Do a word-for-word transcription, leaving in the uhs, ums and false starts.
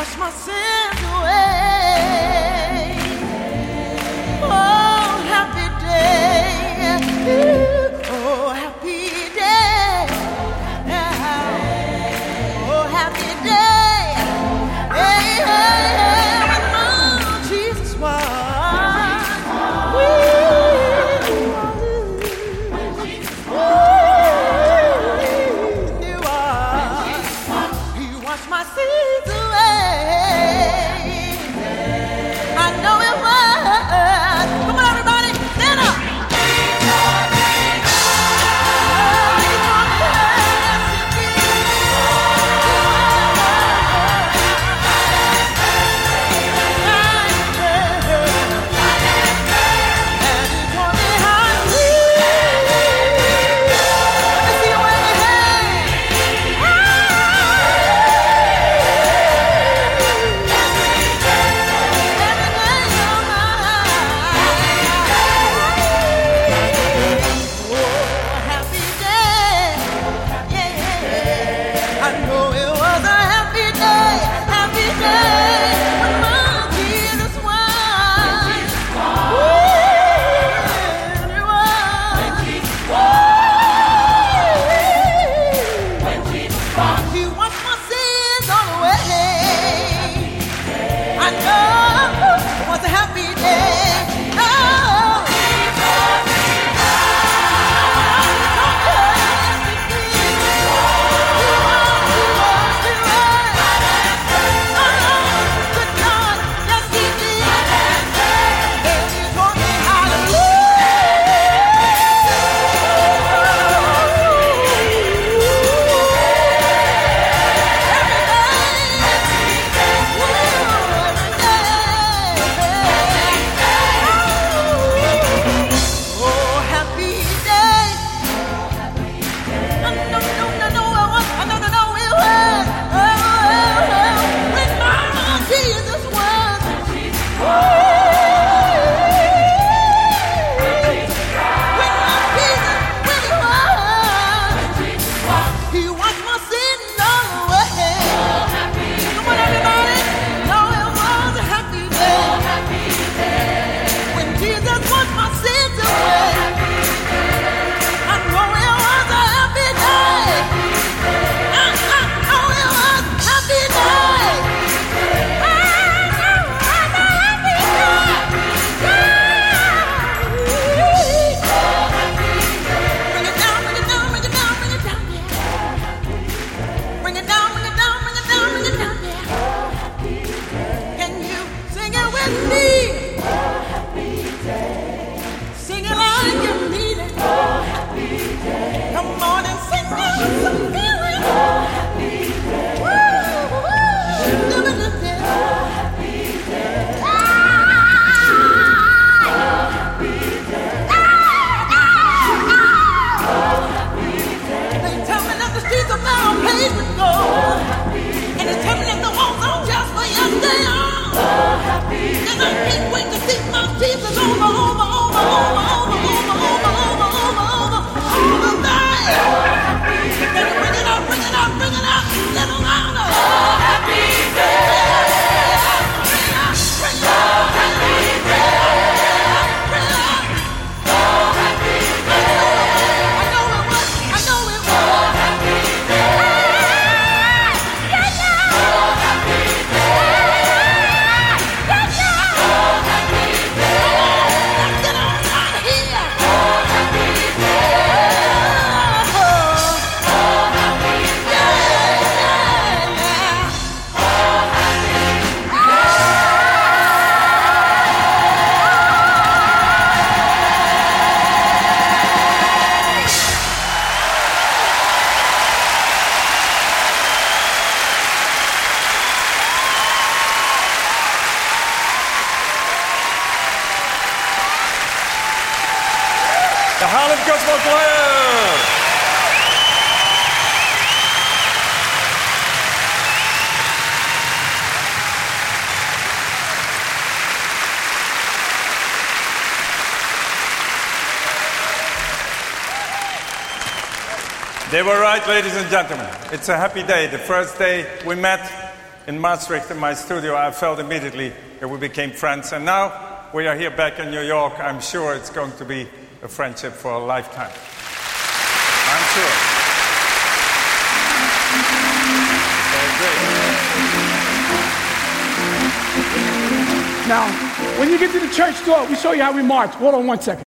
Harlem Gospel Choir. They were right, ladies and gentlemen. It's a happy day. The first day we met in Maastricht in my studio, I felt immediately that we became friends. And now we are here back in New York. I'm sure it's going to be a friendship for a lifetime. I'm sure. Very great. Now, when you get to the church door, we show you how we march. Hold on one second.